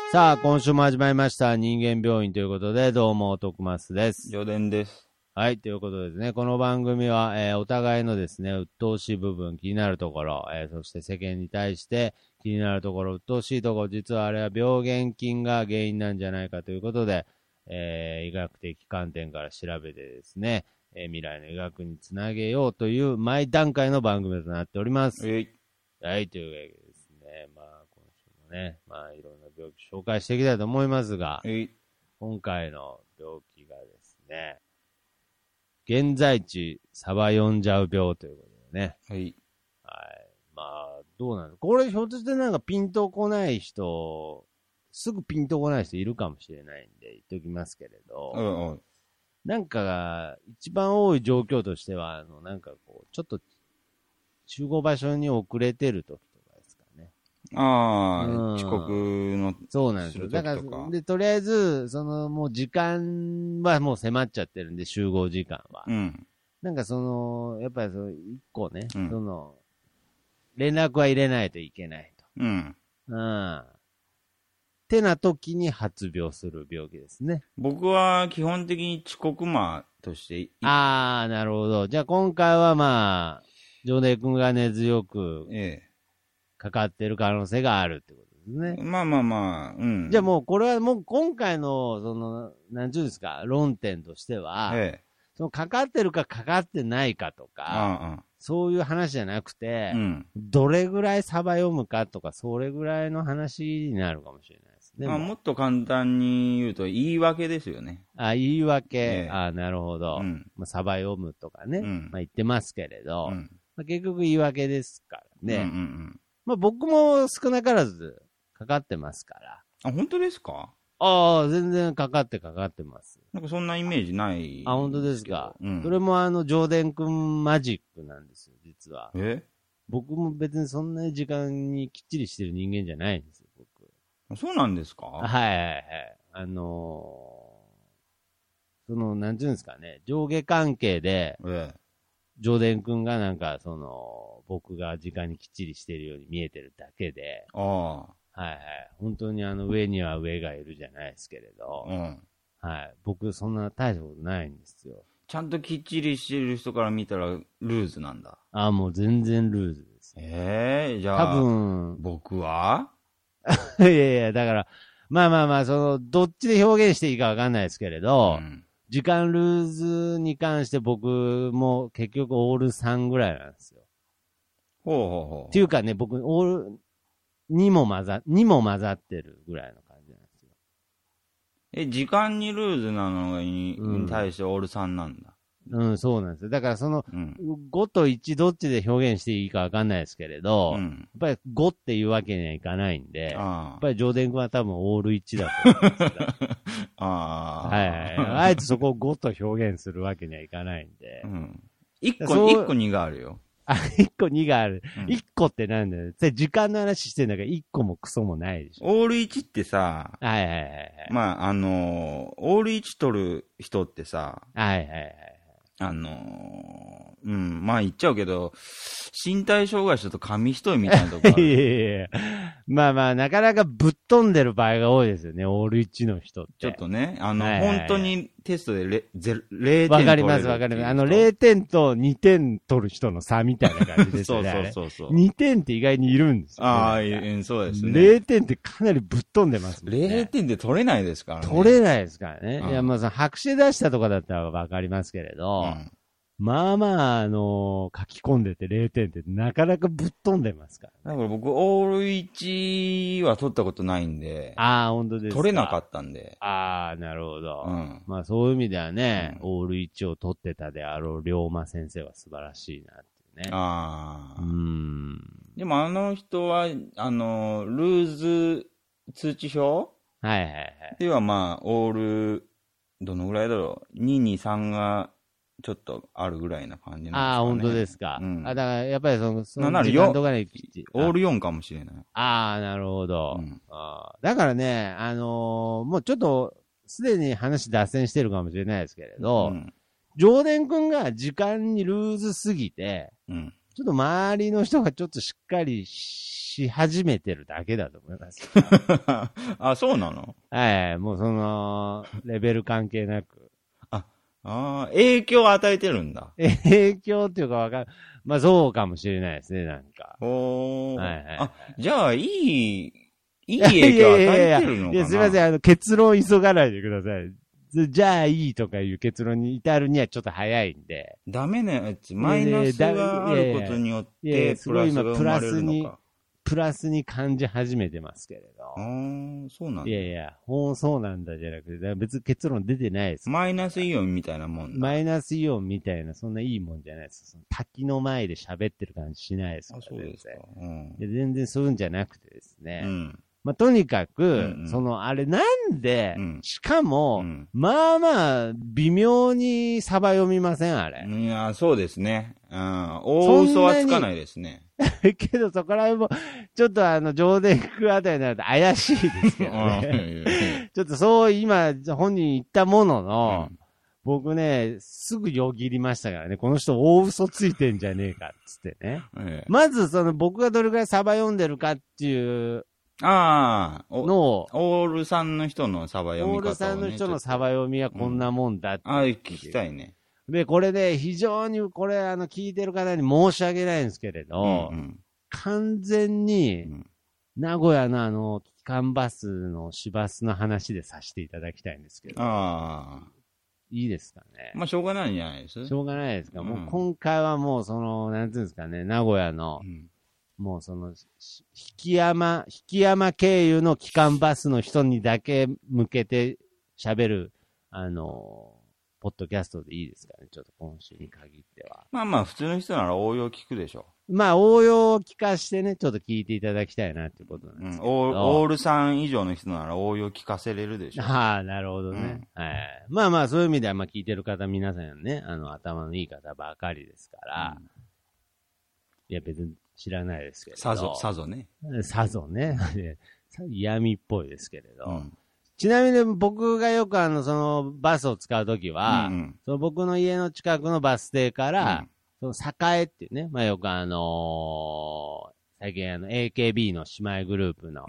さあ、今週も始まりました。人間病院ということで、どうも、徳松です。 上田です。 はい、ということでですね、この番組は、お互いのですね、鬱陶しい部分、気になるところ、そして世間に対して気になるところ、鬱陶しいところ、実はあれは病原菌が原因なんじゃないかということで、医学的観点から調べてですね、未来の医学につなげようという毎段階の番組となっております。はい、というわけでですね、まあ、今週もね、まあ、いろんな病気紹介していきたいと思いますが、今回の病気がですね、現在地サバ読んじゃう病ということでね。 はい。 はい。まあ、どうなの？これひょっとしてなんかピンとこない人、すぐピンとこない人いるかもしれないんで言っておきますけれど、なんか一番多い状況としては、なんかこう、ちょっと集合場所に遅れてる時とかですかね。 遅刻の。 そうなんですよ。だから、で、とりあえず、もう時間はもう迫っちゃってるんで、集合時間は。なんかやっぱり一個ね、連絡は入れないといけないと。ってな時に発病する病気ですね。 僕は基本的に遅刻魔として。 なるほど。じゃあ今回はまあ、上田君が根強く、かかってる可能性があるってことですね。 まあ、 じゃあもうこれはもう今回の、なんちゅうんですか、論点としては、かかってるかかかってないかとか、そういう話じゃなくて、どれぐらいサバ読むかとか、それぐらいの話になるかもしれないですね。 もっと簡単に言うと言い訳ですよね。 言い訳。なるほど。サバ読むとかね、言ってますけれど、結局言い訳ですからね。僕も少なからずかかってますから。 本当ですか？ 全然かかってます。 なんかそんなイメージない。 本当ですか。それも上田くんマジックなんですよ、実は。僕も別にそんなに時間にきっちりしてる人間じゃないんですよ、僕。 そうなんですか？ はい。なんていうんですかね、上下関係で、上田くんがなんか、僕が時間にきっちりしてるように見えてるだけで、本当に上には上がいるじゃないですけれど、僕そんな大したことないんですよ。 ちゃんときっちりしてる人から見たらルーズなんだ。 もう全然ルーズです。 じゃあ、 多分、 僕はいや、だから、まあ、どっちで表現していいかわかんないですけれど、時間ルーズに関して僕も結局オール3ぐらいなんですよ。っていうかね、僕、オール2も混ざってるぐらいの感じなんですよ。 時間にルーズなのに対してオール3なんだ。 そうなんですよ。だから5と1どっちで表現していいかわかんないですけれど、やっぱり5っていうわけにはいかないんで、やっぱり上田君は多分オール1だと思うんですよ。あえてそこを5と表現するわけにはいかないんで。 1個2があるよ。 1個2がある。1個ってなんだよ。時間の話してんだから1個もクソもないでしょ。 オール1ってさ、まあ、オール1取る人ってさ、まあ言っちゃうけど、身体障害者と紙一重みたいなとこある。 まあ、なかなかぶっ飛んでる場合が多いですよね、オール1の人って。 ちょっとね、本当にテストで0点取れる。 わかります。0点と2点取る人の差みたいな感じですよね。 そう。 2点って意外にいるんですよ、 そうですね。 0点ってかなりぶっ飛んでますもんね。 0点で取れないですからね。 取れないですからね。いや、まあ、白紙で出したとかだったらわかりますけれど、まあ、書き込んでて0点ってなかなかぶっ飛んでますから、 だから僕、オール1は取ったことないんで。 本当ですか。 取れなかったんで。 なるほど。まあ、そういう意味ではね、オール1を取ってたであろう龍馬先生は素晴らしいなってね。 でも人は、ルーズ通知表ではまあ、オール、どのぐらいだろう。2、2、3が、ちょっとあるぐらいな感じなんですかね。 本当ですか。だからやっぱりその時間とかにオール4かもしれない。 なるほど。だからね、もうちょっと、すでに話脱線してるかもしれないですけれど、上田くんが時間にルーズすぎて、 ちょっと周りの人がちょっとしっかりし始めてるだけだと思います。 あ、そうなの？ はい、もうその、レベル関係なく。 影響を与えてるんだ。 影響っていうかわかる。まあそうかもしれないですね、なんか。 はいはい。 あ、じゃあ、いい影響を与えてるのかな？ いや、すいません、結論急がないでください。じゃあいいとかいう結論に至るにはちょっと早いんで。 ダメなやつ、マイナスがあることによって、プラスが生まれるのか。 プラスに感じ始めてますけれど。 そうなんだ。 いや、そうなんだじゃなくて、別に結論出てないです。 マイナスイオンみたいなもんだ。 マイナスイオンみたいな、そんないいもんじゃないです。その滝の前で喋ってる感じしないですから。 そうですか。 全然そういうんじゃなくてですね。まあ、とにかく、あれなんで、しかも、まあまあ、微妙にサバ読みませんあれ。 いや、そうですね。大嘘はつかないですね。 けど、そこら辺も、ちょっと上田区あたりになると怪しいですけどね。ちょっとそう、今、本人言ったものの、僕ね、すぐよぎりましたからね、この人大嘘ついてんじゃねえか、つってね。まず、僕がどれくらいサバ読んでるかっていう、オールさんの人のサバ読み方をね。 オールさんの人のサバ読みはこんなもんだって、 聞きたいね。 で、これで非常にこれ聞いてる方に申し訳ないんですけれど、完全に、名古屋の基幹バスの市バスの話でさせていただきたいんですけど。いいですかね。 まあ、しょうがないんじゃないです？ しょうがないですか。もう今回はもうなんていうんですかね、名古屋の、もう引山経由の基幹バスの人にだけ向けて喋る、ポッドキャストでいいですかね、ちょっと今週に限っては。 まあまあ、普通の人なら応用聞くでしょ。 まあ、応用を聞かしてね、ちょっと聞いていただきたいなっていうことなんですけど。 オールさん以上の人なら応用聞かせれるでしょ。 なるほどね。はい。まあまあ、そういう意味では、まあ聞いてる方、皆さんね、頭のいい方ばかりですから、いや、別に知らないですけど。 さぞね。 さぞね。嫌味っぽいですけれど。ちなみに僕がよくバスを使うときは、その僕の家の近くのバス停から、その栄っていうね、まあよく最近AKB の姉妹グループの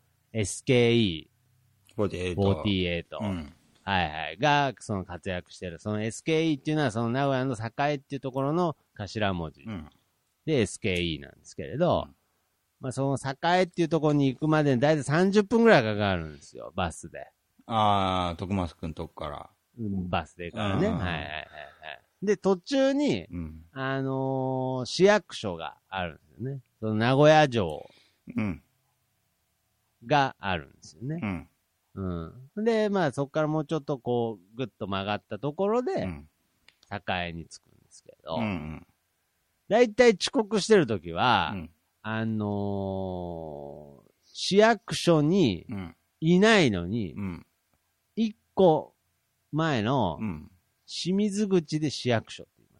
SKE48、はいはい、が活躍してる。その SKE っていうのはその名古屋の栄っていうところの頭文字で SKE なんですけれど、まあ、その栄っていうところに行くまでにだいたい30分くらいかかるんですよ、バスで。 徳松くんとこから。 バスでからね。はいはいはい。で、途中に、市役所があるんですよね。その名古屋城があるんですよね。で、まあそこからもうちょっとぐっと曲がったところで、栄に着くんですけど、だいたい遅刻してるときは、市役所にいないのに、一個前の清水口で市役所って言い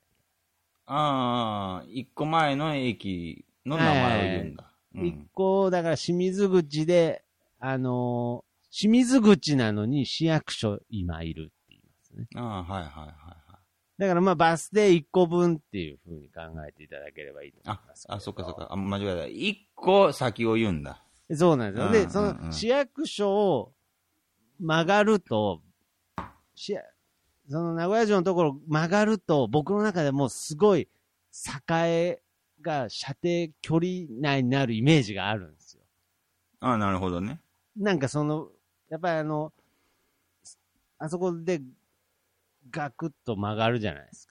ますね。一個前の駅の名前を言うんだ。 一個、だから清水口で、清水口なのに市役所今いるって言いますね。だからまあバス停1個分っていう風に考えていただければいいと思います。 そっか。間違えた。1個先を言うんだ。 そうなんですよ。で、その市役所を曲がると、その名古屋城のところ曲がると、僕の中でもうすごい栄が射程距離内になるイメージがあるんですよ。 なるほどね。 なんかやっぱりあそこで、ガクッと曲がるじゃないですか。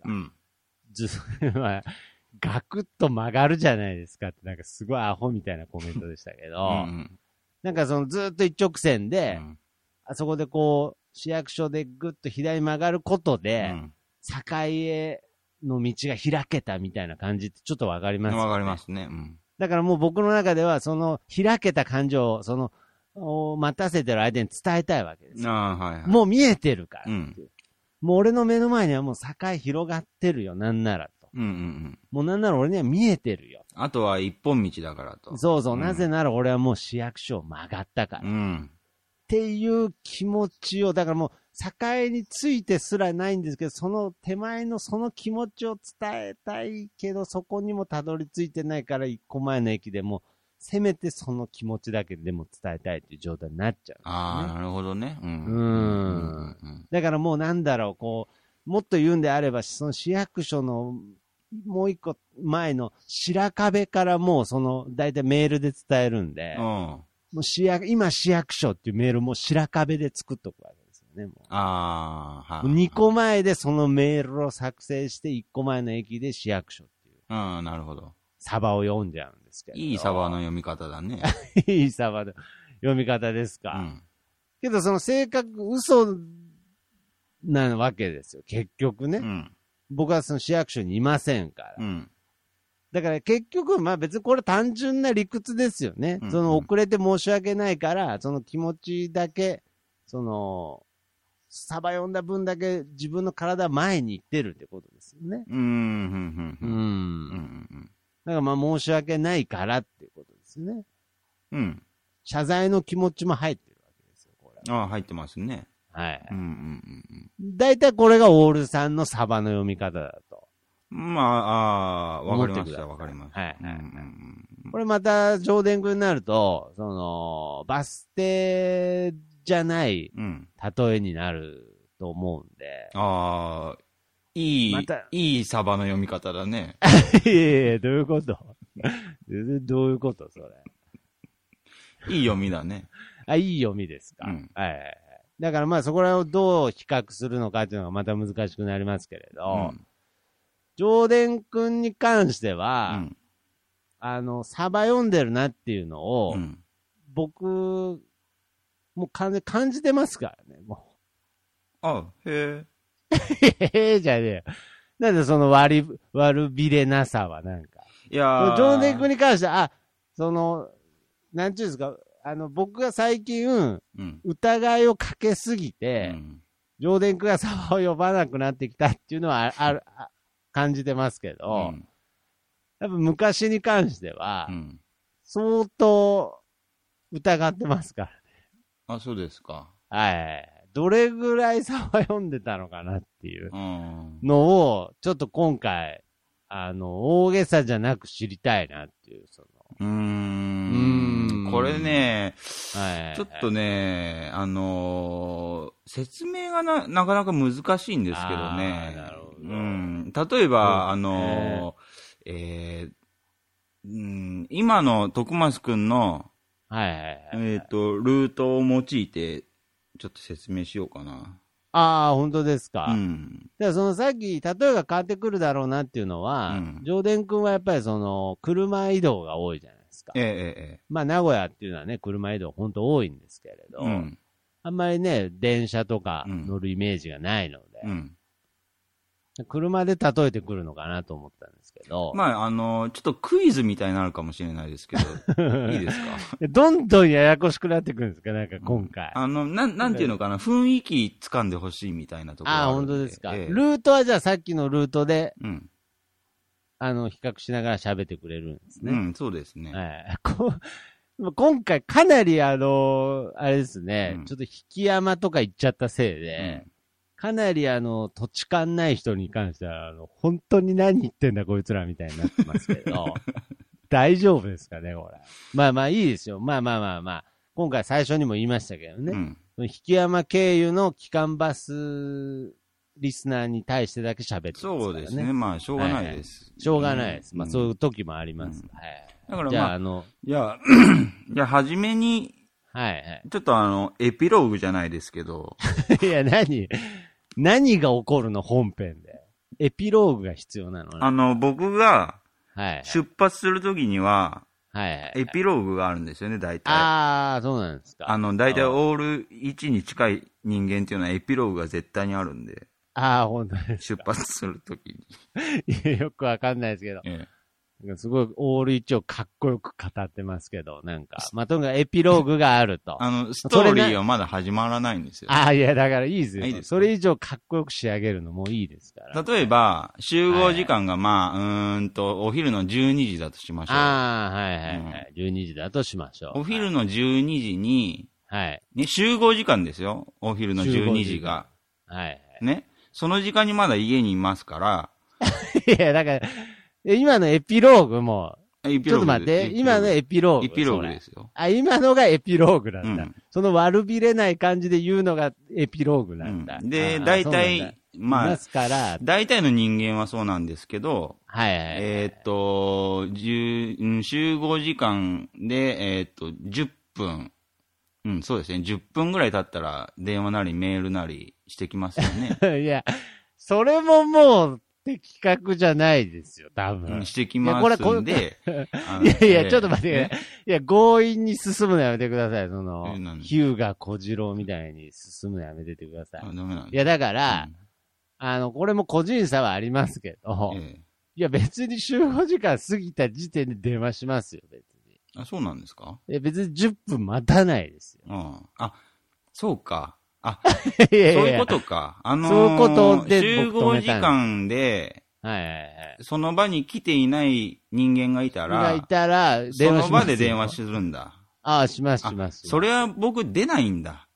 ガクッと曲がるじゃないですかって、なんかすごいアホみたいなコメントでしたけど、なんかずっと一直線で、あそこで市役所でぐっと左に曲がることで、栄の道が開けたみたいな感じってちょっとわかりますね。 わかりますね。 だからもう僕の中では、開けた感情を、待たせてる相手に伝えたいわけです。もう見えてるから、もう俺の目の前にはもう境広がってるよ、なんならと。もうなんなら俺には見えてるよ。 あとは一本道だからと。 そう、なぜなら俺はもう市役所を曲がったから。っていう気持ちを、だからもう境についてすらないんですけど、その手前のその気持ちを伝えたいけど、そこにもたどり着いてないから、一個前の駅でも、せめてその気持ちだけでも伝えたいっていう状態になっちゃう、ね。 ああ、なるほどね。 だからもうなんだろう、こう、もっと言うんであれば、その市役所のもう一個前の白壁からもうその、だいたいメールで伝えるんで、もう今市役所っていうメールも白壁で作っとくわけですよね。もう2個前でそのメールを作成して1個前の駅で市役所っていう。 なるほど。 サバを読んじゃうんですけど。 いいサバの読み方だね。 いいサバの読み方ですか。けどその正確、嘘なわけですよ。結局ね。僕はその市役所にいませんから。だから結局、まあ別にこれ単純な理屈ですよね。その遅れて申し訳ないから、その気持ちだけ、その、サバ読んだ分だけ自分の体は前に行ってるってことですよね。だからまあ申し訳ないからっていうことですね。謝罪の気持ちも入ってるわけですよ、これ。 入ってますね。 はい。だいたいこれがオールさんのサバの読み方だと。 わかりました、わかりました。 これまた上田君になると、その、バス停じゃない例えになると思うんで。 いいサバの読み方だね。 いやいや、どういうことどういうことそれ。 いい読みだね。 いい読みですか。はい。だからまあそこらをどう比較するのかっていうのがまた難しくなりますけれど、上田くんに関しては、サバ読んでるなっていうのを、僕、もう完全に感じてますからね、もう。へえじゃねえよ。なんでその悪びれなさはなんか。 いや上田くんに関しては、その、なんちゅうんですか、僕が最近、疑いをかけすぎて、上田くんがサバを呼ばなくなってきたっていうのは感じてますけど、やっぱ昔に関しては、相当疑ってますからね。そうですか。 はい。どれぐらいサバ読んでたのかなっていうのを、ちょっと今回、大げさじゃなく知りたいなっていう、その。 これね、ちょっとね、説明がなかなか難しいんですけどね。 なるほど。 例えば、今の徳松くんの、ルートを用いて、ちょっと説明しようかな。 本当ですか。だからそのさっき、例えが変わってくるだろうなっていうのは、上田くんはやっぱりその、車移動が多いじゃないですか。まあ、名古屋っていうのはね、車移動本当多いんですけれど、あんまりね、電車とか乗るイメージがないので、車で例えてくるのかなと思ったんですけど。 まあ、ちょっとクイズみたいになるかもしれないですけど、いいですか？ どんどんややこしくなってくるんですかなんか今回。 なんていうのかな、雰囲気掴んでほしいみたいなところあるんで。 本当ですか。ルートはじゃあさっきのルートで、比較しながら喋ってくれるんですね。 そうですね。 今回かなりあれですね、ちょっと引き山とか行っちゃったせいで、かなり土地勘ない人に関しては、本当に何言ってんだこいつらみたいになってますけど、大丈夫ですかね、これ。まあまあいいですよ。まあ。今回最初にも言いましたけどね。引山経由の基幹バスリスナーに対してだけ喋ってますからね。 そうですね。まあ、しょうがないです。 しょうがないです。まあそういう時もあります。 だからじゃあ、じゃあ、はじめに、ちょっとエピローグじゃないですけど。 いや、何が起こるの本編で。エピローグが必要なの？ 僕が、出発するときには、エピローグがあるんですよね、大体。 そうなんですか。 大体オール1に近い人間っていうのはエピローグが絶対にあるんで。 本当ですか。出発するときに。 いや、よくわかんないですけど。すごい、オール一をかっこよく語ってますけど、なんか。まあ、とにかくエピローグがあると。 ストーリーはまだ始まらないんですよ。 いや、だからいいですよ。それ以上かっこよく仕上げるのもいいですから。 例えば、集合時間がお昼の12時だとしましょう。 12時だとしましょう。 お昼の12時に、 はい。 ね、集合時間ですよ。お昼の12時が。 はい。 ね。その時間にまだ家にいますから。 いや、だから、今のエピローグも、ちょっと待って、今のエピローグ。 エピローグですよ。 今のがエピローグなんだ。その悪びれない感じで言うのがエピローグなんだ。 で、大体、まあ、大体の人間はそうなんですけど、集合時間で、10分、そうですね、10分ぐらい経ったら電話なりメールなりしてきますよね。 いや、それももう、的確じゃないですよ、多分。 してきますんで。 いや、ちょっと待って、いや、強引に進むのやめてください。ヒューガ小次郎みたいに進むのやめててください。いや、だから、これも個人差はありますけど、いや、別に集合時間過ぎた時点で電話しますよ、別に。 あ、そうなんですか？ 別に10分待たないですよ。 あ、そうか。そういうことか。 そういうことで集合時間で、その場に来ていない人間がいたら、その場で電話するんだ。 します。 それは僕出ないんだ。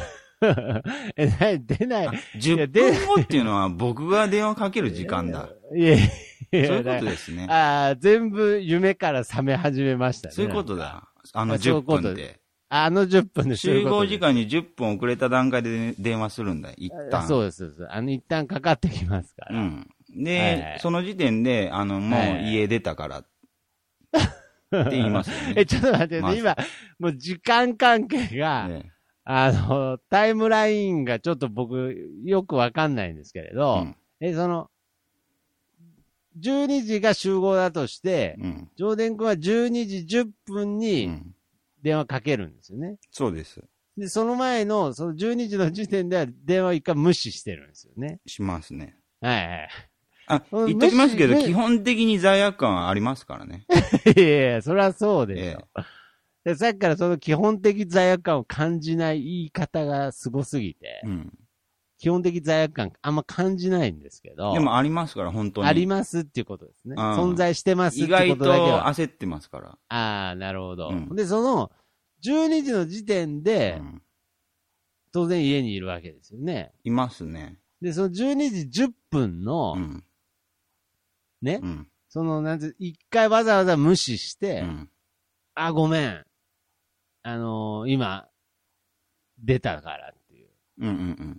出ない。 10分後っていうのは僕が電話かける時間だ。そういうことですね。 全部夢から覚め始めましたね。 そういうことだ。10分って。 10分で集合時間に10分遅れた段階で電話するんだ、一旦。 そうです。一旦かかってきますから。 で、その時点で、もう家出たから、って言いますよね。 ちょっと待ってね、今、もう時間関係が、タイムラインがちょっと僕、よくわかんないんですけれど、12時が集合だとして、上田君は12時10分に、電話かけるんですよね。 そうです。 で、その前の、その12時の時点では電話一回無視してるんですよね。 しますね。 はい。 言っときますけど、基本的に罪悪感はありますからね。 いや、そりゃそうでしょ。で、さっきからその基本的罪悪感を感じない言い方がすごすぎて、基本的罪悪感あんま感じないんですけど。 でもありますから、本当に。 ありますっていうことですね。存在してますってことだけは。 意外と焦ってますから。 なるほど。で、その、12時の時点で、当然家にいるわけですよね。 いますね。 で、その12時10分の、ね、一回わざわざ無視して、ごめん。今、出たからっていう。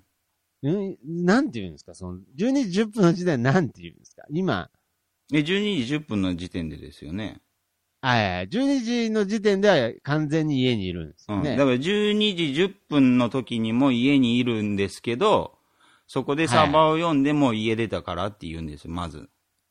なんて言うんですか12時10分の時点でなんて言うんですか今。 12時10分の時点でですよね。 12時の時点では完全に家にいるんですよね。 だから12時10分の時にも家にいるんですけど、そこでサバを読んでも家出たからって言うんですよ、まず。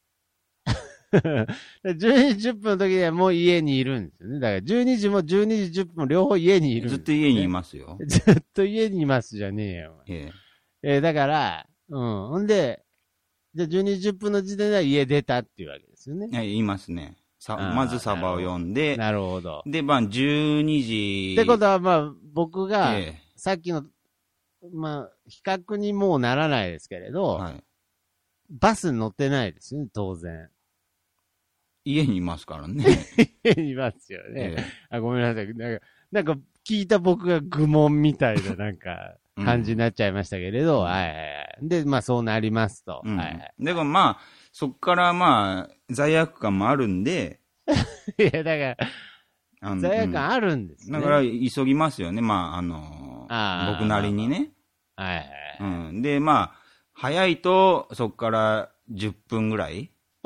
12時10分の時にはもう家にいるんですよね。だから12時も12時10分も両方家にいるんです、 ずっと家にいますよ。 ずっと家にいますじゃねえよ。だから、ほんで、じゃあ12時10分の時点では家出たっていうわけですよね。 言いますね。まずサバを読んで。 なるほど。 で、12時。 ってことは、僕が、さっきの、比較にもうならないですけれど、バスに乗ってないですよね、当然。 家にいますからね。 家にいますよね。ごめんなさい。なんか、聞いた僕が愚問みたいな、感じになっちゃいましたけれど、で、そうなりますと。 でもそっから罪悪感もあるんで。 いや、だから、罪悪感あるんですね。 だから、急ぎますよね。僕なりにね。で、早いと、そっから10分ぐらい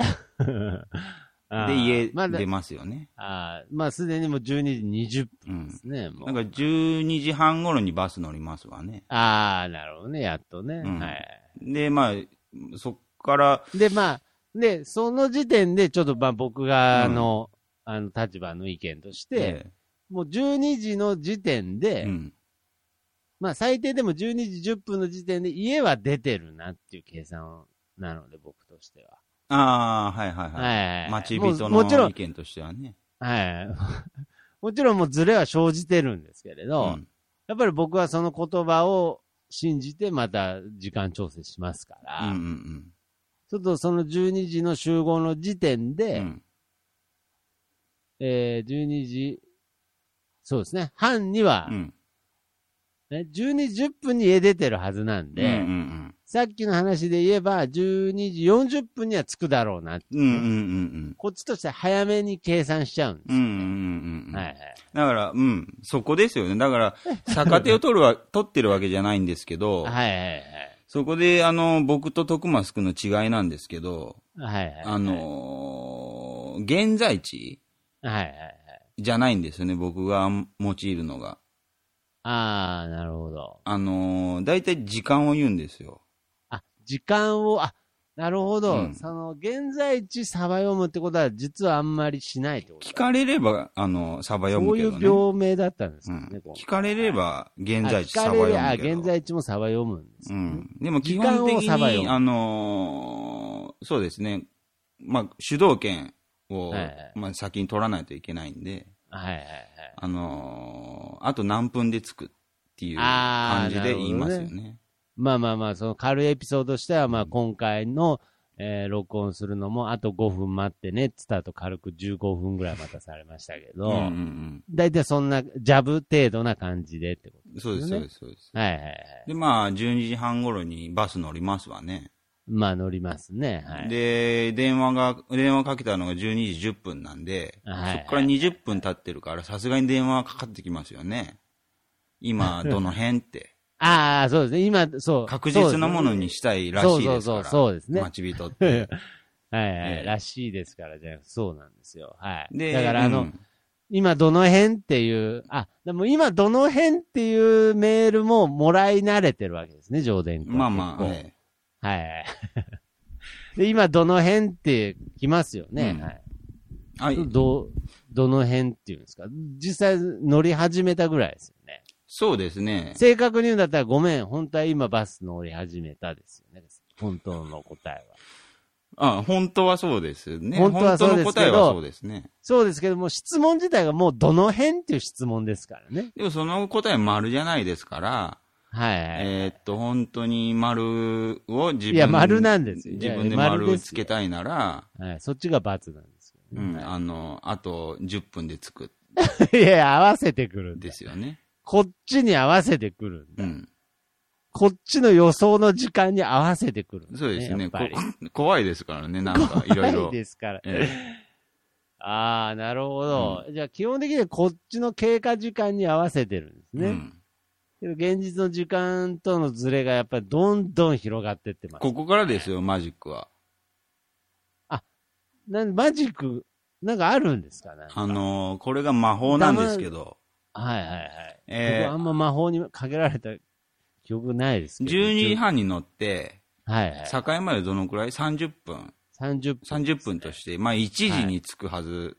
で、家出ますよね。 すでにもう12時20分ですね。 だから12時半頃にバス乗りますわね。 なるほどね、やっとね。 で、そっから。 で、その時点で、ちょっと僕が立場の意見として、もう12時の時点で、最低でも12時10分の時点で家は出てるなっていう計算なので、僕としては。 待ち人の意見としてはね。 もちろんもうズレは生じてるんですけれど、やっぱり僕はその言葉を信じてまた時間調整しますから、ちょっとその12時の集合の時点で、12時、そうですね、半には 12時10分に家出てるはずなんで、さっきの話で言えば、12時40分には着くだろうなって、こっちとしては早めに計算しちゃうんですよ、ね。はいはい。 だから、そこですよね。だから、逆手を取ってるわけじゃないんですけど、はいはいはい。そこで、僕と徳マスクの違いなんですけど、はいはいはい、現在地はいはいはい。じゃないんですよね、僕が用いるのが。 ああ、なるほど。 だいたい時間を言うんですよ。 時間を、なるほど。その、現在地サバ読むってことは、実はあんまりしないってこと聞かれれば、サバ読むけどね。 そういう病名だったんですかね。 聞かれれば、現在地サバ読むけど。 現在地もサバ読むんですよ、ね。 でも基本的に、そうですね。まあ、主導権を、まあ、先に取らないといけないんで、はいはいはい。あと何分で着くっていう感じで言いますよね。 まあまあまあ、その軽いエピソードとしては、まあ今回の、録音するのも、あと5分待ってね、つったと軽く15分ぐらい待たされましたけど、だいたいそんな、ジャブ程度な感じでってことですね。 そうです、そうです、そうです。はいはいはい。で、まあ、12時半頃にバス乗りますわね。 まあ乗りますね。はい。 で、電話かけたのが12時10分なんで、はい、そこから20分経ってるから、さすがに電話かかってきますよね。今、どの辺って。 ああ、そうですね。今、そう。 確実なものにしたいらしいですから。 そうですね。 待ち人って。 はいはい、らしいですから、じゃあ、そうなんですよ。はい。で、だから今どの辺っていう、でも今どの辺っていうメールももらい慣れてるわけですね、上電君。 まあまあ、はい。 はい。で、今どの辺って来ますよね。はい。どの辺っていうんですか。実際乗り始めたぐらいですよね。 そうですね。 正確に言うんだったらごめん、本当は今バス乗り始めたですよね。本当の答えは。本当はそうですね。 本当はそうですけど。本当の答えはそうですね。 そうですけども、質問自体がもうどの辺っていう質問ですからね。 でもその答え丸じゃないですから、はい。本当に丸を自分で。 いや、丸なんですよ。 自分で丸をつけたいなら、 はい。そっちが×なんですよ、ね。 あと10分で着く。 いや、合わせてくるんですよね。 こっちに合わせてくるんだ。こっちの予想の時間に合わせてくるんだ、ね。 そうですね。怖いですからね、なんかいろいろ。 怖いですから。ああ、なるほど。じゃあ基本的にはこっちの経過時間に合わせてるんですね。けど現実の時間とのズレがやっぱりどんどん広がってってます、 ここからですよ、マジックは。 マジック、なんかあるんですかね。 これが魔法なんですけど。 はいはいはい。僕あんま魔法にかけられた記憶ないですけど。 12時半に乗って、はいはい。境までどのくらい ?30 分。30分として、まあ1時に着くはず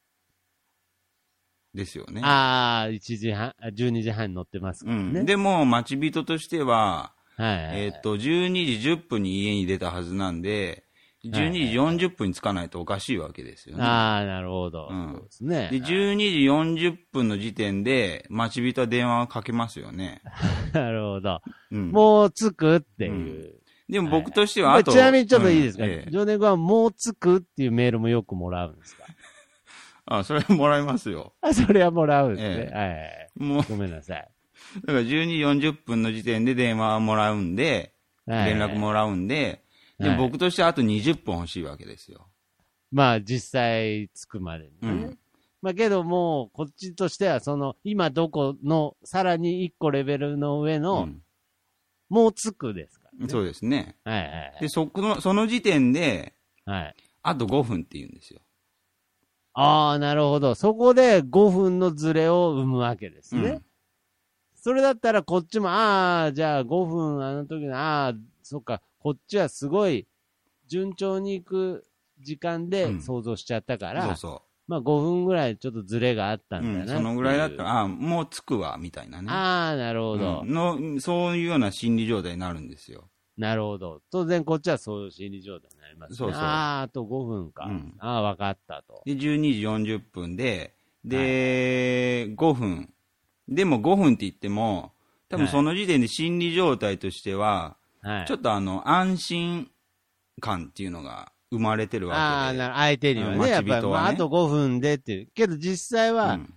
ですよね。 1時半、12時半に乗ってますからね。 でも、待ち人としては、12時10分に家に出たはずなんで、12時40分に着かないとおかしいわけですよね。 なるほど。 そうですね。で、12時40分の時点で、待ち人は電話をかけますよね。 なるほど。もう着くっていう。 でも僕としては、 ちなみにちょっといいですか、ジョネ君はもう着くっていうメールもよくもらうんですか？ それはもらいますよ。 それはもらうんですね。はい。ごめんなさい。 だから12時40分の時点で電話もらうんで、連絡もらうんで、で僕としてはあと20分欲しいわけですよ。 まあ実際着くまでにね。まあけどもうこっちとしては今どこのさらに1個レベルの上の、もう着くですからね。 そうですね。 はいはいはい。 で、その時点で、あと5分って言うんですよ。 なるほど。そこで5分のズレを生むわけですね。それだったらこっちも、じゃあ5分あの時の、そっか、こっちはすごい順調に行く時間で想像しちゃったから、まあ5分ぐらいちょっとズレがあったんだな、 そのぐらいだったら、もう着くわ、みたいなね。 なるほど、 そういうような心理状態になるんですよ。 なるほど。当然こっちはそういう心理状態になりますね。そうそう。あと5分か。わかったと。 で、12時40分で、5分。でも5分って言っても、多分その時点で心理状態としては、ちょっと安心感っていうのが生まれてるわけで。 相手にはね、やっぱり、あと5分でっていう。けど実際は、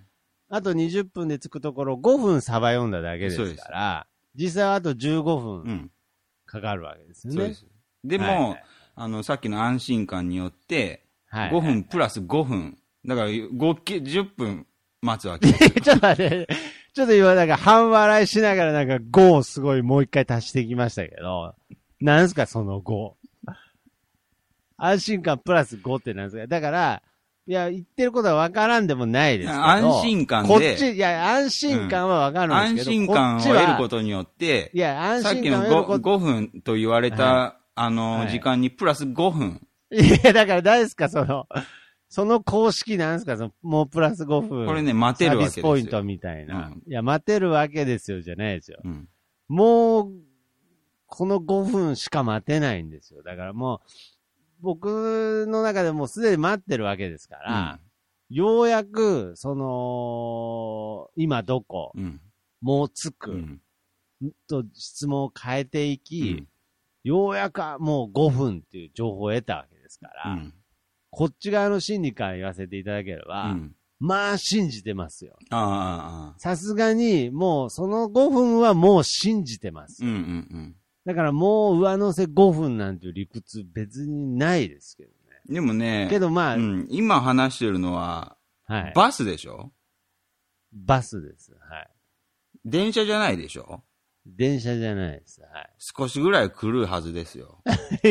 あと20分で着くところ5分サバ読んだだけですから、実際はあと15分かかるわけですよね。そうです。 でも、さっきの安心感によって、5分プラス5分。だから、合計10分待つわけ。 ちょっと待って。ちょっと今なんか半笑いしながらなんか5をすごいもう一回足してきましたけど、なんすかその5。安心感プラス5ってなんですか。だから、いや、言ってることは分からんでもないですけど。 安心感で。 こっち、いや、安心感は分かるんですけど。 安心感を得ることによって、 いや、安心感を得る5分と言われた、時間にプラス5分。 いや、だから誰ですか、その公式なんですか、もうプラス5分。 これね、待てるわけですよ。 サービスポイントみたいな。いや、待てるわけですよ、じゃないですよ。もう、この5分しか待てないんですよ。だからもう、僕の中でもうすでに待ってるわけですから、ようやく、今どこ、もう着く、と質問を変えていき、ようやくもう5分っていう情報を得たわけですから、こっち側の心理から言わせていただければ、まあ信じてますよ。さすがにもうその5分はもう信じてます。だからもう上乗せ5分なんていう理屈別にないですけどね。 でもね、 けどまあ、 今話してるのは、バスでしょ？ バスです。はい。 電車じゃないでしょ？ 電車じゃないです。はい。 少しぐらい来るはずですよ。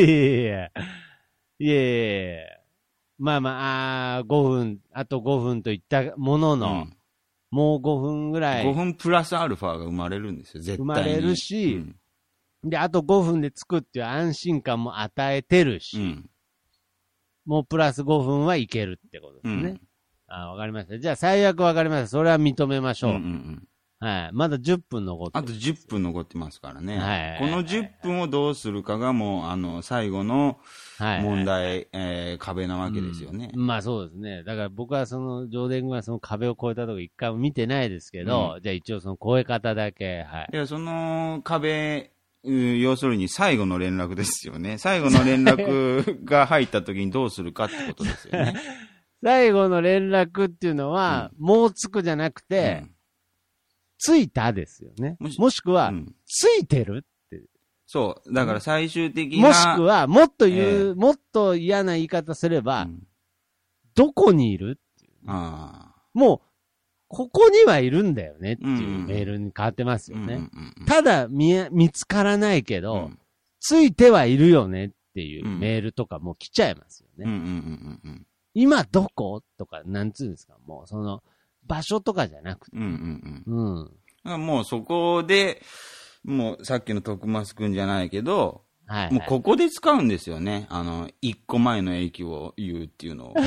いや。まあ、5分、あと5分といったものの、もう5分ぐらい。 5分プラスアルファが生まれるんですよ、絶対に。 生まれるし、で、あと5分で着くっていう安心感も与えてるし、もうプラス5分はいけるってことですね。わかりました。じゃあ最悪わかりました。それは認めましょう。はい。まだ10分残ってます。 あと10分残ってますからね。はい。この10分をどうするかがもう、最後の問題、壁なわけですよね。 まあそうですね。だから僕はジョーデン君はその壁を越えたとこ一回も見てないですけど、じゃあ一応その越え方だけ、はい。 いや、その壁、要するに最後の連絡ですよね。最後の連絡が入った時にどうするかってことですよね。 最後の連絡っていうのは、もう着くじゃなくて、着いたですよね。もしくは、着いてるって。 そう。だから最終的な。 もしくは、もっともっと嫌な言い方すれば、どこにいるっていう。もう、ここにはいるんだよねっていうメールに変わってますよね。ただ見つからないけど、ついてはいるよねっていうメールとかも来ちゃいますよね。今どことか、なんつうんですか、もう場所とかじゃなくて。 もうそこで、もうさっきの徳松くんじゃないけど、もうここで使うんですよね。一個前の駅を言うっていうのを。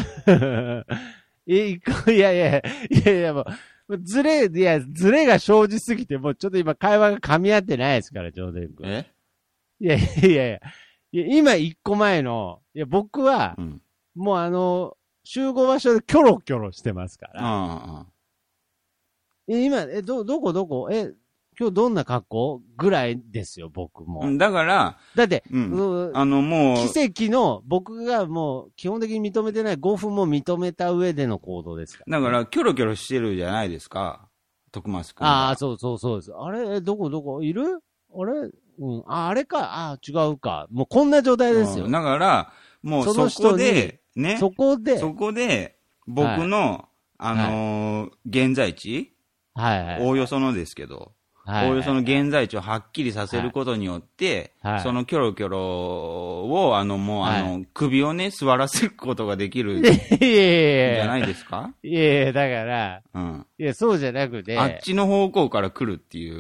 いや、もう、ずれが生じすぎて、もうちょっと今会話が噛み合ってないですから、ジョーデン君。いや、今一個前の、僕は、もう集合場所でキョロキョロしてますから。今、どこ今日どんな格好ぐらいですよ、僕も。 だから、 だって、 もう、 奇跡の、僕がもう、基本的に認めてない5分も認めた上での行動ですから、 だから、キョロキョロしてるじゃないですか、徳松君。 そうです。あれ、どこいるあれあれか、違うか。もうこんな状態ですよ。 だから、もうそこで、ね。 そこで、僕の、現在地おおよそのですけど、おおよその現在地をはっきりさせることによって、そのキョロキョロを、首をね、座らせることができる。じゃないですか？ だから、そうじゃなくて。 あっちの方向から来るっていう、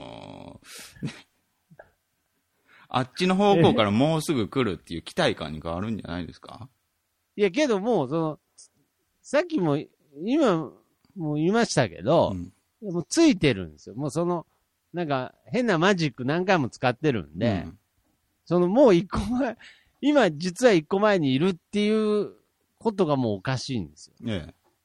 あっちの方向からもうすぐ来るっていう期待感に変わるんじゃないですか？ けどもう、さっきも、今、もう言いましたけど、もうついてるんですよ。もうなんか変なマジック何回も使ってるんで、もう一個前、今実は一個前にいるっていうことがもうおかしいんですよ。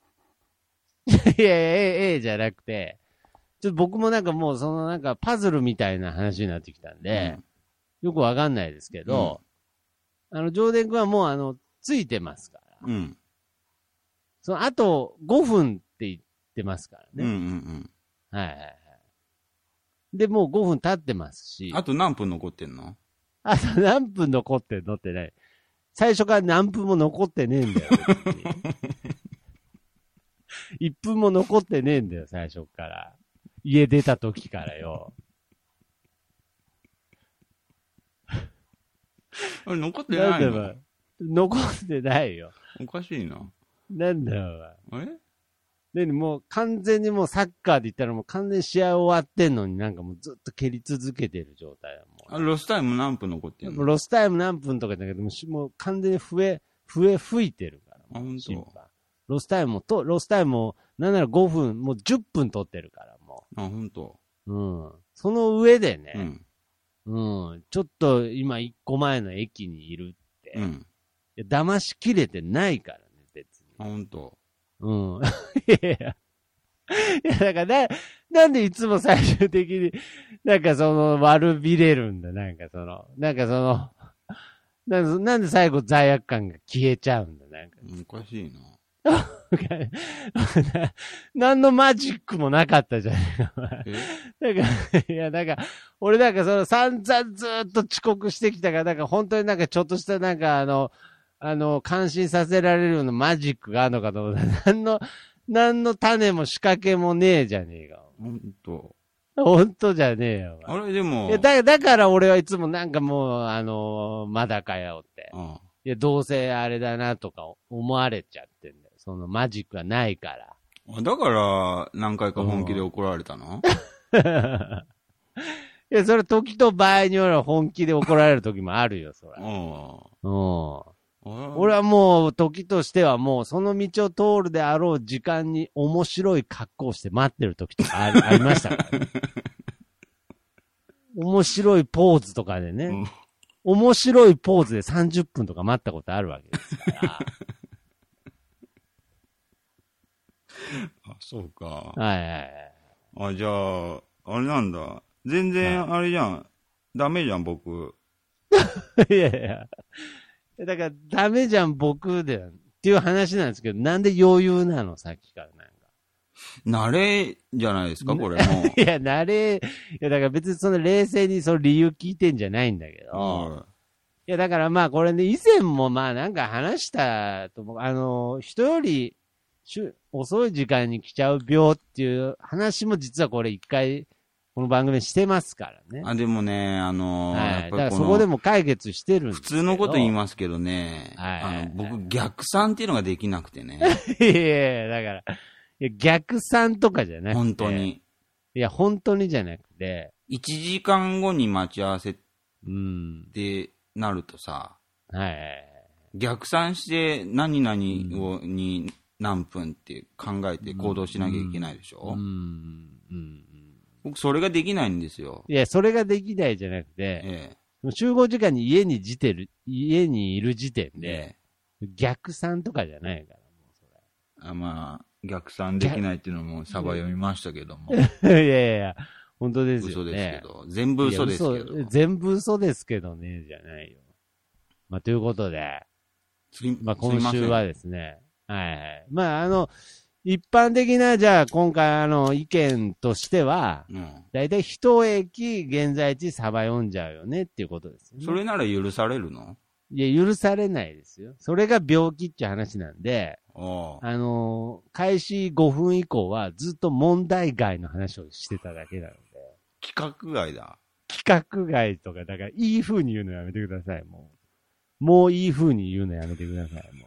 じゃなくて、ちょっと僕もなんかもうなんかパズルみたいな話になってきたんで、よくわかんないですけど、ジョーデン君はもうついてますから。あと5分って言っってますからね。 うんうんうん。 はいはいはい。で、もう5分経ってますし。 あと何分残ってんの？ あと何分残ってんのってない。最初から何分も残ってねえんだよ。1分も残ってねえんだよ、最初から。家出た時からよ。 あれ、残ってないの？ 残ってないよ。 おかしいな。 なんだよ、 お前。 で、もう完全にもうサッカーで言ったらもう完全に試合終わってんのになんかもうずっと蹴り続けてる状態だもん。 ロスタイム何分残ってんの？ ロスタイム何分とかだけどもう完全に笛吹いてるから。 あ、ほんと。 ロスタイムも、なんなら5分、もう10分取ってるからもう。あ、ほんと。 うん。その上でね、うん。ちょっと今1個前の駅にいるって、いや騙しきれてないからね、別に。 あ、ほんと。 うん。いや、だからなんでいつも最終的に、なんかその悪びれるんだ、なんかなんで最後罪悪感が消えちゃうんだ、なんか。 おかしいな。 何のマジックもなかったじゃん。なんか、俺なんか散々ずっと遅刻してきたから、なんか本当になんかちょっとしたなんか感心させられるようなマジックがあるのかと思った。何の種も仕掛けもねえじゃねえか。ほんとじゃねえよ。 あれでも。 いや、だから俺はいつもなんかもう、まだかよって。いや、どうせあれだなとか思われちゃってんだよ。そのマジックはないから。 だから、何回か本気で怒られたの？ いや、それ時と場合によれば本気で怒られる時もあるよ、それ。俺はもう時としてはもうその道を通るであろう時間に面白い格好をして待ってる時とかありましたからね。面白いポーズとかでね。面白いポーズで30分とか待ったことあるわけですから。 あ、そうか。 はいはいはい。 あ、じゃあ、あれなんだ。全然、あれじゃん。ダメじゃん、僕。 いやいや。だから、ダメじゃん、僕で。っていう話なんですけど、なんで余裕なの、さっきからなんか。 慣れじゃないですか、これも。 いや、慣れ、いや、だから別にその冷静にその理由聞いてんじゃないんだけど。いや、だからまあこれね、以前もまあなんか話したと思う。人より遅い時間に来ちゃう病っていう話も実はこれ一回、この番組してますからね。 あ、でもね、 はい、だからそこでも解決してるんです普通のこと言いますけどね、僕逆算っていうのができなくてね。 いやだから、いや逆算とかじゃなくて。 本当に。 いや、本当にじゃなくて。 1時間後に待ち合わせってなるとさ、逆算して何々に何分って考えて行動しなきゃいけないでしょ？僕、それができないんですよ。 いや、それができないじゃなくて、集合時間に家にいる時点で、逆算とかじゃないから、もうそれ。まあ、逆算できないっていうのもサバ読みましたけども。 いやいや、本当ですよね。 嘘ですけど。全部嘘ですけど。 全部嘘ですけどね、じゃないよ。まあ、ということで、まあ、今週はですね、はいはい。まあ、一般的な、じゃあ、今回意見としては、だいたい一駅現在地サバ読んじゃうよねっていうことですよね。 それなら許されるの？ いや、許されないですよ。それが病気っていう話なんで、開始5分以降はずっと問題外の話をしてただけなので。 企画外だ。 企画外とか、だからいい風に言うのやめてください、もう。もういい風に言うのやめてください、もう。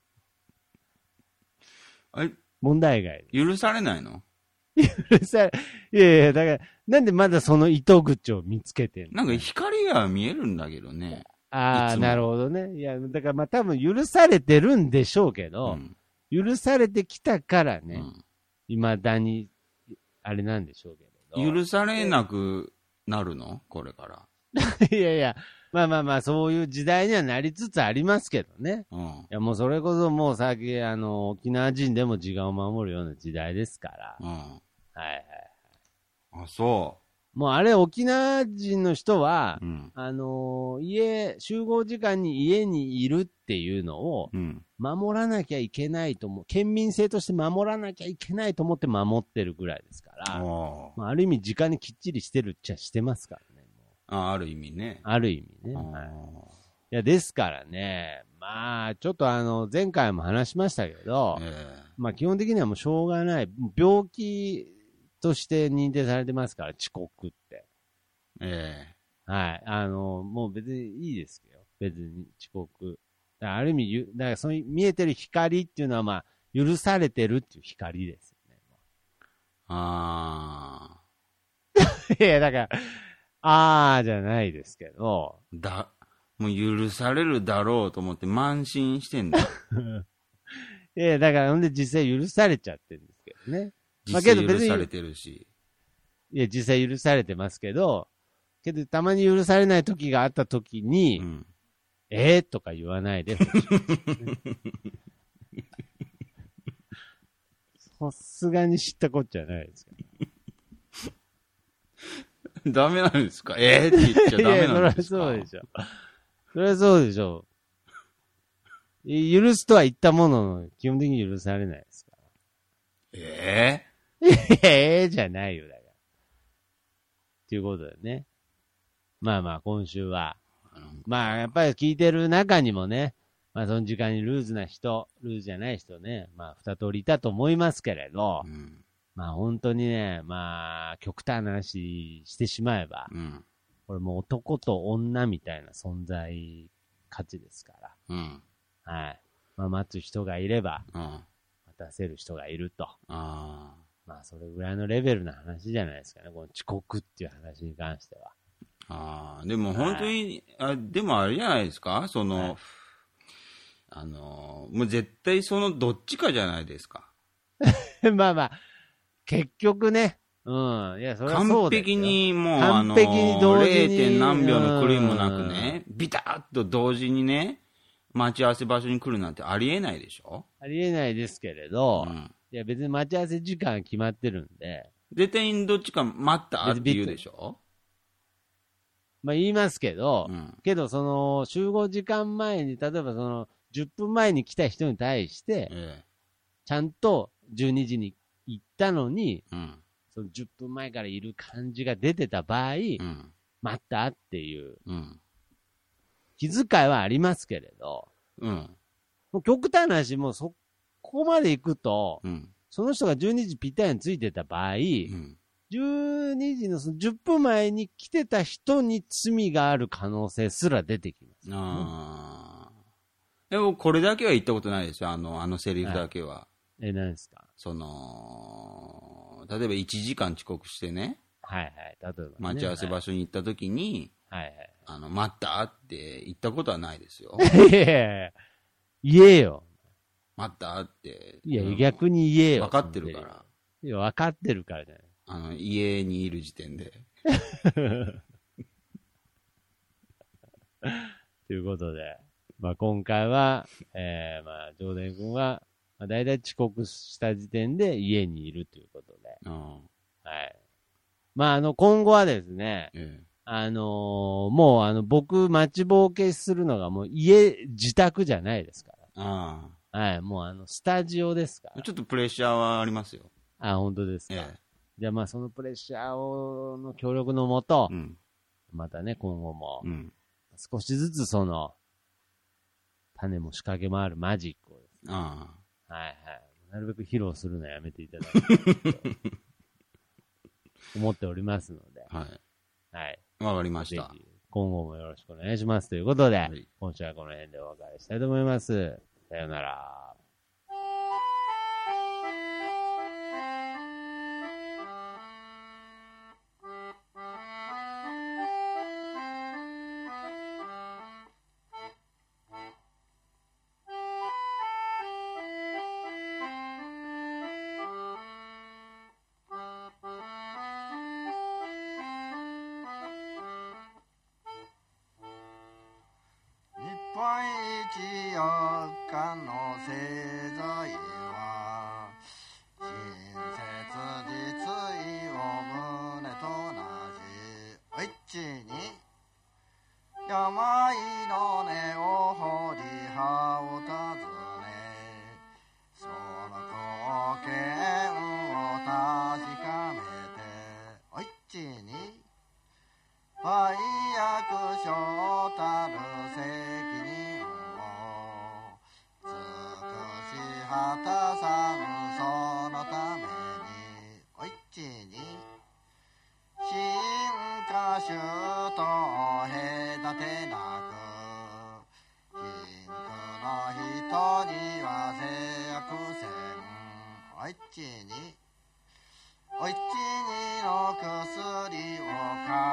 あれ問題外。 許されないの？ 許され、いやいや、だから、なんでまだその糸口を見つけてんの？ なんか光が見えるんだけどね。 ああ、なるほどね。いや、だからまあ多分許されてるんでしょうけど、許されてきたからね、未だに、あれなんでしょうけど。 許されなくなるの？これから。 いやいや、まあまあまあ、そういう時代にはなりつつありますけどね。いや、もうそれこそもうさっき、沖縄人でも自我を守るような時代ですから。はいはい。 あ、そもうあれ沖縄人の人は、 うん、 集合時間に家にいるっていうのを、守らなきゃいけないと思う。県民性として守らなきゃいけないと思って守ってるぐらいですから、まあ、ある意味時間にきっちりしてるっちゃしてますからね。 ある意味ね。 ある意味ね。はい、いや、ですからね、まあ、ちょっと前回も話しましたけど、まあ基本的にはもうしょうがない。病気として認定されてますから、遅刻って。はい。もう別にいいですけど、別に遅刻。だからある意味、だからそういう見えてる光っていうのはまあ、許されてるっていう光ですよね。 あいや、だから、じゃないですけど。 もう許されるだろうと思って慢心してんだ。 いや、だからほんで実際許されちゃってるんですけどね。 実際許されてるし。 いや、実際許されてますけど、たまに許されない時があった時に、とか言わないで。さすがに知ったこっちゃないですから。 ダメなんですか？って言っちゃダメなんですか？ いや、そりゃそうでしょ。そりゃそうでしょ。許すとは言ったものの、基本的に許されないですから。じゃないよ、だから。ということでね。まあまあ、今週は。まあ、やっぱり聞いてる中にもね、まあ、その時間にルーズな人、ルーズじゃない人ね、まあ、二通りいたと思いますけれど、まあ、本当にね、まあ、極端な話してしまえば、これもう男と女みたいな存在価値ですから、はい。まあ、待つ人がいれば、待たせる人がいると。まあ、それぐらいのレベルな話じゃないですかね、この遅刻っていう話に関しては。 でも本当に、でもあれじゃないですか、もう絶対そのどっちかじゃないですか。 まあまあ、結局ね、いや、それはそうですよ。 完璧にもう、 完璧に同時に 0. 何秒の狂いもなくね、ビタッと同時にね、待ち合わせ場所に来るなんてありえないでしょ？ ありえないですけれど、いや別に待ち合わせ時間決まってるんで。 絶対にどっちか待ったって言うでしょ？ まあ言いますけど、けどその集合時間前に、例えばその10分前に来た人に対して、ちゃんと12時に行ったのに、その10分前からいる感じが出てた場合、待ったっていう、気遣いはありますけれど、もう極端な話、もうそこまで行くと、その人が12時ぴったりについてた場合、12時のその10分前に来てた人に罪がある可能性すら出てきます、 でもこれだけは言ったことないですよ、あのセリフだけは。 何ですか？ 例えば1時間遅刻してね、 例えば、ね、 待ち合わせ場所に行った時に、待ったって言ったことはないですよ。 言えよ。 待ったって。 いや、逆に言えよ。 分かってるから。 いや、分かってるからじゃない。 家にいる時点で。 ということで、まあ今回は、まあ、ジョーデン君は、まあ、だいたい遅刻した時点で家にいるということで。はい。まあ今後はですね、もう僕待ちぼうけするのがもう自宅じゃないですから。はい、もうスタジオですから。 ちょっとプレッシャーはありますよ。 本当ですか。じゃあまあそのプレッシャーの協力のもと、またね、今後も、少しずつ種も仕掛けもあるマジックをですね。はいはい。なるべく披露するのやめていただきたいと思っておりますので。はい。 わかりました。 ぜひ今後もよろしくお願いしますということで、今週はこの辺でお別れしたいと思います。さようなら。 親切実意を胸と同じ病の根を掘り葉を尋ね、その貢献を確かめて、おいちに売約所たる責任を尽くし果たさぬそのために、おいちに進化種と隔てなく、貧苦の人には制約せん、おいちにおいちにの薬をか